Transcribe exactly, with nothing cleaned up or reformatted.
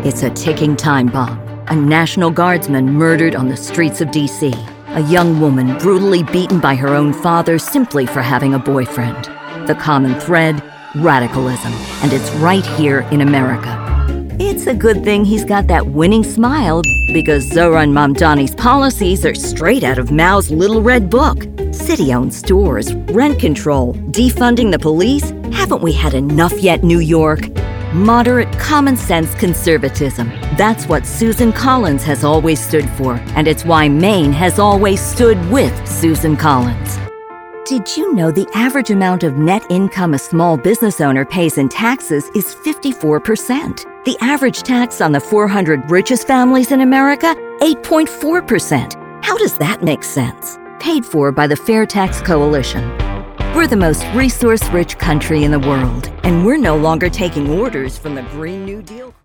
It's a ticking time bomb. A National Guardsman murdered on the streets of D C. A young woman brutally beaten by her own father simply for having a boyfriend. The common thread, radicalism, and it's right here in America. It's a good thing he's got that winning smile because Zohran Mamdani's policies are straight out of Mao's Little Red Book. City-owned stores, rent control, defunding the police. Haven't we had enough yet, New York? Moderate, common-sense conservatism. That's what Susan Collins has always stood for, and it's why Maine has always stood with Susan Collins. Did you know the average amount of net income a small business owner pays in taxes is fifty-four percent? The average tax on the four hundred richest families in America, eight point four percent. How does that make sense? Paid for by the Fair Tax Coalition. We're the most resource-rich country in the world, and we're no longer taking orders from the Green New Deal.